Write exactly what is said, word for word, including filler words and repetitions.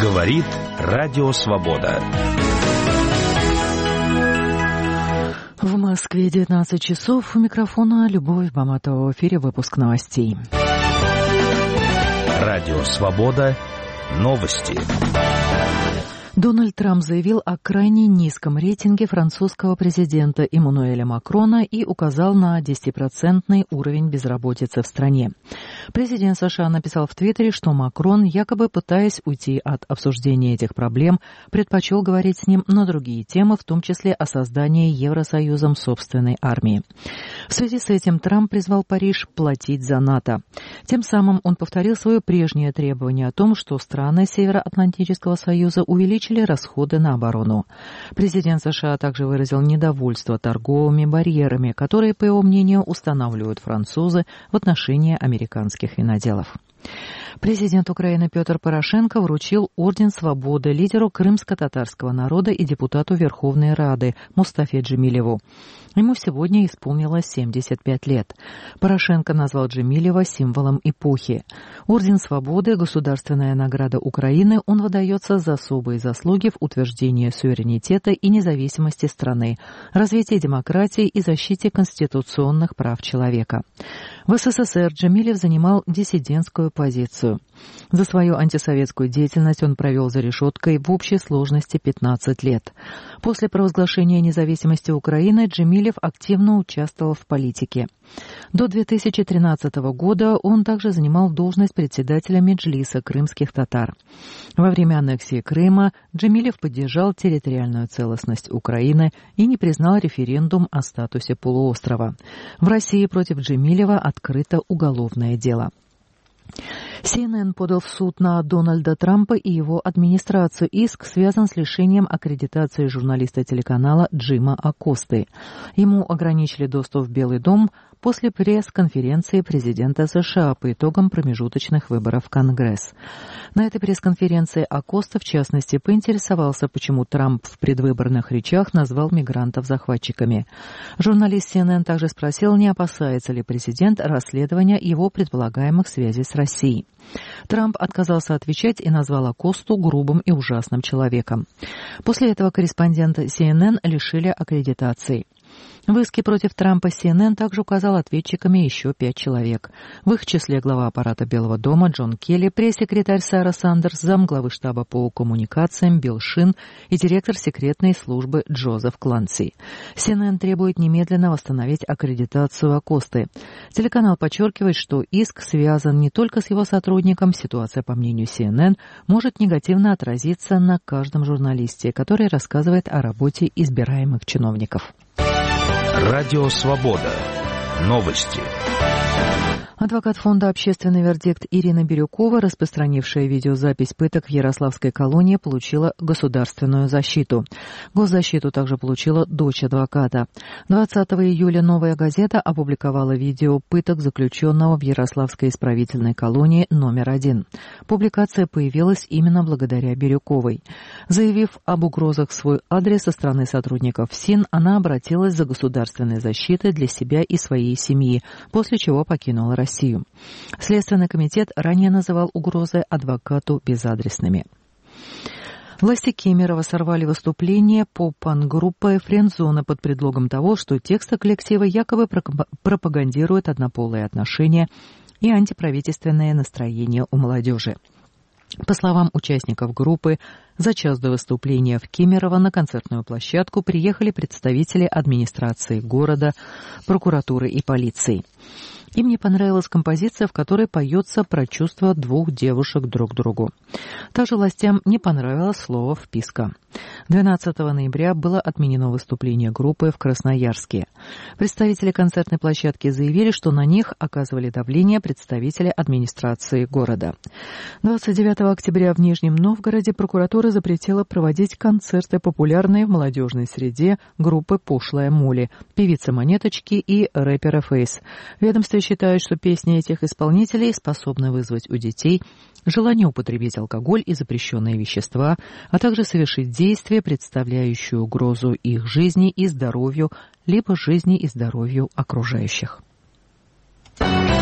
Говорит Радио Свобода. В Москве девятнадцать часов. У микрофона Любовь Баматова. В эфире выпуск новостей. Радио Свобода. Новости. Дональд Трамп заявил о крайне низком рейтинге французского президента Эммануэля Макрона и указал на десятипроцентный уровень безработицы в стране. Президент США написал в Твиттере, что Макрон, якобы пытаясь уйти от обсуждения этих проблем, предпочел говорить с ним на другие темы, в том числе о создании Евросоюзом собственной армии. В связи с этим Трамп призвал Париж платить за НАТО. Тем самым он повторил свое прежнее требование о том, что страны Североатлантического союза увеличили расходы на оборону. Президент США также выразил недовольство торговыми барьерами, которые, по его мнению, устанавливают французы в отношении американских виноделов. Президент Украины Петр Порошенко вручил Орден Свободы лидеру крымско-татарского народа и депутату Верховной Рады Мустафе Джемилеву. Ему сегодня исполнилось семьдесят пять лет. Порошенко назвал Джемилева символом эпохи. Орден Свободы – государственная награда Украины, он выдается за особые заслуги в утверждении суверенитета и независимости страны, развитии демократии и защите конституционных прав человека. В СССР Джемилев занимал диссидентскую позицию. За свою антисоветскую деятельность он провел за решеткой в общей сложности пятнадцать лет. После провозглашения независимости Украины Джемилев активно участвовал в политике. До две тысячи тринадцатого года он также занимал должность председателя Меджлиса крымских татар. Во время аннексии Крыма Джемилев поддержал территориальную целостность Украины и не признал референдум о статусе полуострова. В России против Джемилева открыто уголовное дело. си эн эн подал в суд на Дональда Трампа и его администрацию. Иск связан с лишением аккредитации журналиста телеканала Джима Акосты. Ему ограничили доступ в Белый дом после пресс-конференции президента США по итогам промежуточных выборов в Конгресс. На этой пресс-конференции Акоста, в частности, поинтересовался, почему Трамп в предвыборных речах назвал мигрантов захватчиками. Журналист си эн эн также спросил, не опасается ли президент расследования его предполагаемых связей с Россией. Трамп отказался отвечать и назвал Акосту грубым и ужасным человеком. После этого корреспондента си эн эн лишили аккредитации. В иске против Трампа си эн эн также указал ответчиками еще пять человек. В их числе глава аппарата Белого дома Джон Келли, пресс-секретарь Сара Сандерс, замглавы штаба по коммуникациям Билл Шин и директор секретной службы Джозеф Кланси. си эн эн требует немедленно восстановить аккредитацию Акосты. Телеканал подчеркивает, что иск связан не только с его сотрудником. Ситуация, по мнению си эн эн, может негативно отразиться на каждом журналисте, который рассказывает о работе избираемых чиновников. Радио Свобода. Новости. Адвокат фонда «Общественный вердикт» Ирина Бирюкова, распространившая видеозапись пыток в Ярославской колонии, получила государственную защиту. Госзащиту также получила дочь адвоката. двадцатого июля «Новая газета» опубликовала видео пыток заключенного в Ярославской исправительной колонии номер один. Публикация появилась именно благодаря Бирюковой. Заявив об угрозах в свой адрес со стороны сотрудников СИН, она обратилась за государственной защитой для себя и своей семьи, после чего покинула Россию. Россию. Следственный комитет ранее называл угрозы адвокату безадресными. Власти Кемерово сорвали выступление поп-панк-группы «Френдзона» под предлогом того, что тексты коллектива якобы пропагандируют однополые отношения и антиправительственное настроение у молодежи. По словам участников группы, за час до выступления в Кемерово на концертную площадку приехали представители администрации города, прокуратуры и полиции. Им не понравилась композиция, в которой поется про чувства двух девушек друг к другу. Также властям не понравилось слово «вписка». двенадцатого ноября было отменено выступление группы в Красноярске. Представители концертной площадки заявили, что на них оказывали давление представители администрации города. двадцать девятого октября в Нижнем Новгороде прокуратура запретила проводить концерты популярной в молодежной среде группы «Пошлая Молли», певицы Монеточки и рэпера Фейс. Ведомство считают, что песни этих исполнителей способны вызвать у детей желание употребить алкоголь и запрещенные вещества, а также совершить действия, представляющие угрозу их жизни и здоровью, либо жизни и здоровью окружающих.